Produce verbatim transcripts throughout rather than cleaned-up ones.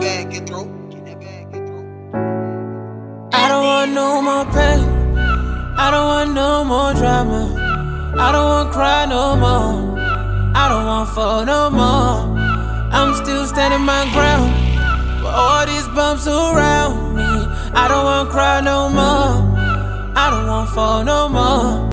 bag, get through. Get that bag, get through. I don't want no more pain. I don't want no more drama. I don't want cry no more. I don't want fall no more. I'm still standing my ground. But all these bumps around me, I don't want cry no more. I don't want fall no more.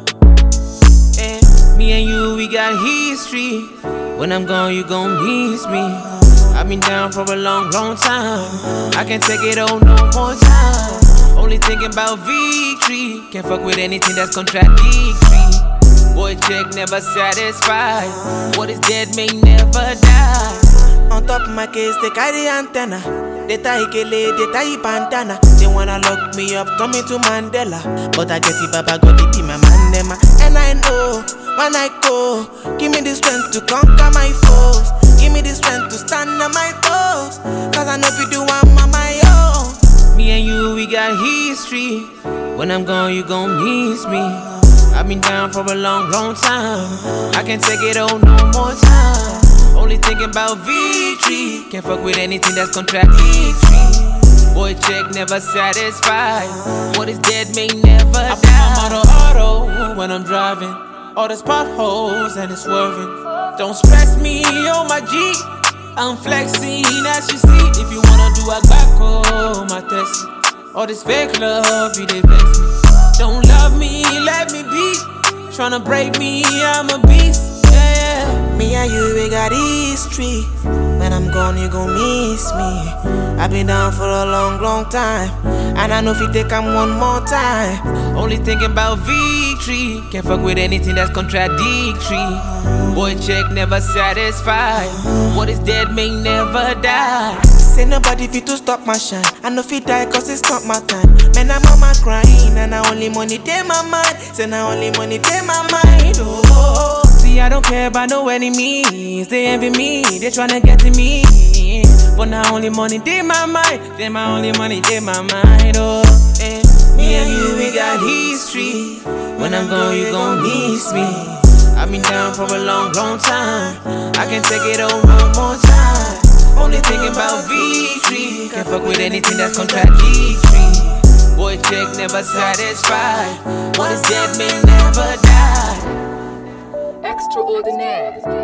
And me and you, we got history. When I'm gone, you gon' miss me. I've been down for a long, long time. I can't take it on no more time. Only thinking about victory. Can't fuck with anything that's contradictory. Boy check never satisfied. What is dead may never die. On top of my case, they carry antenna. They tie Ikele, they tie bandana. They wanna lock me up, turn me to Mandela. But I get it, Baba got it in my mandema. And I know, when I go, give me the strength to conquer my foes. Give me the strength to stand on my toes. Cause I know if you do, I'm on my own. Me and you, we got history. When I'm gone, you gon' miss me. I've been down for a long, long time. I can't take it on no more time. Only thinking about victory. Can't fuck with anything that's contradictory. Boy check never satisfied. What is dead may never die. I put my motor auto when I'm driving. All these potholes and it's swerving. Don't stress me, oh my G. I'm flexing as you see. If you wanna do a back home, my test. All this fake love, you they vex me. Don't love me, let me be. Tryna break me, I'm a beast. Yeah, yeah. Me and you, we got history. When I'm gone, you gon' miss me. I've been down for a long, long time. And I know if you take I'm one more time. Only thinking about victory. Can't fuck with anything that's contradictory. Boy check never satisfied. What is dead may never die. Say nobody fit to stop my shine. I know if you die cause it's not my time. Man, I'm on my crying. And I only money take my mind. Say now only money take my mind. Oh, oh. See, I don't care about no enemies. They envy me, they tryna get to me. But now only money take my mind. They my only money take my mind. Oh, and me and you, we got history. When I'm gone, you gon' miss me. I've been down for a long, long time. I can't take it on one more time. Only thinking about victory. Can't fuck with anything that's contradictory. Boy check never satisfied. What is dead may never die. Extraordinaire.